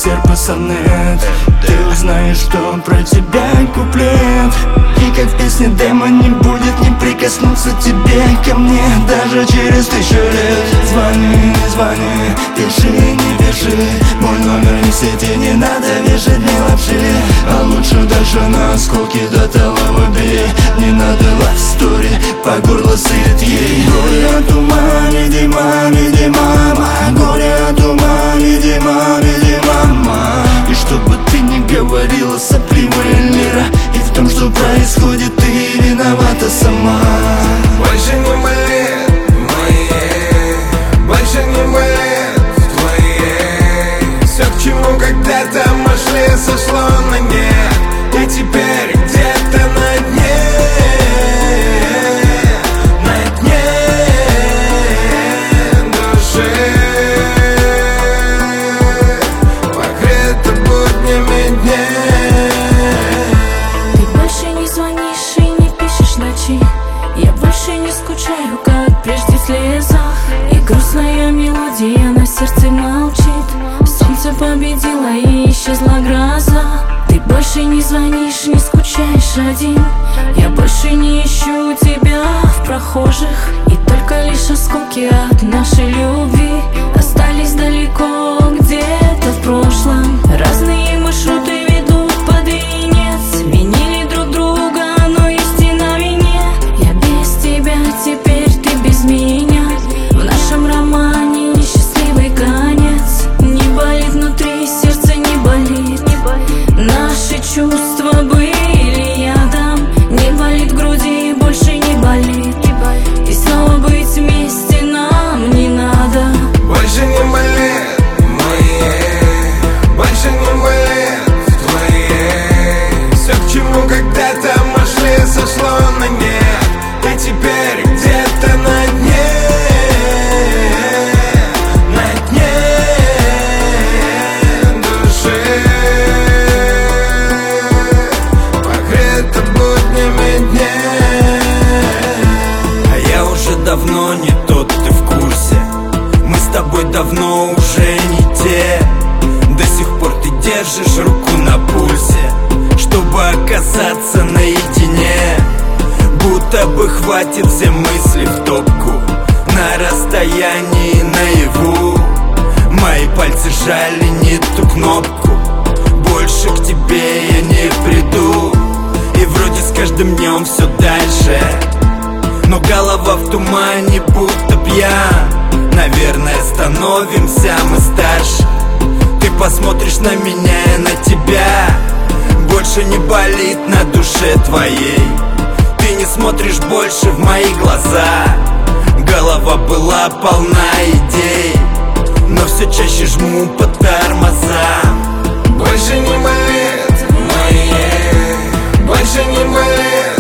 серп и сонет. Ты узнаешь, что про тебя куплет. И как в песне демо не будет не прикоснуться тебе ко мне даже через 1000 лет. Звони, не звони, пиши, не пиши, мой номер не в сети, не надо вешать мне лапши. А лучше дальше на осколки до того убей. Не надо love story, по горло сыт ей. Горе от ума, веди мама, горе от ума, веди мама. И чтобы ты не говорила сопливая лира, и в том, что происходит, ты виновата сама. Больше не болит моей, больше не болит твоей. Все, к чему когда-то мы шли, сошло на нет. И теперь где-то на дне, души, покрыто буднями дней. Ты больше не звонишь и не пишешь ночи. Я больше не скучаю, как прежде в слезах. И грустная мелодия на сердце молчит. Солнце победило и исчезла гроза. Ты больше не звонишь, не скучаешь один. Я больше не ищу тебя в прохожих. И только лишь осколки от нашей любви остались далеко, где-то в прошлом. Разные маршруты ведут под венец. Винили друг друга, но истина в вине. Я без тебя, теперь ты без меня. В нашем романе несчастливый конец. Не болит внутри, сердце не болит. Наши чувства были ядом. Не болит в груди, больше не болит. И снова быть вместе нам не надо. Больше не болит моей, больше не болит твоей. Все, к чему когда-то мы шли, сошло на нет. И теперь где-то на дне, души, покрыто буднями дней. А я уже давно не тот, ты в курсе. Мы с тобой давно уже не те. До сих пор ты держишь руку на пульсе, чтобы оказаться наедине. Будто бы хватит все мысли в топку, на расстоянии наяву. Мои пальцы жали не ту кнопку, больше к тебе я не приду. И вроде с каждым днем все дальше, но голова в тумане, будто пьян. Наверное, становимся мы старше. Ты посмотришь на меня и на тебя, больше не болит на душе твоей. Ты не смотришь больше в мои глаза. Голова была полна идей, но все чаще жму по тормозам. Больше не болит моей, больше не болит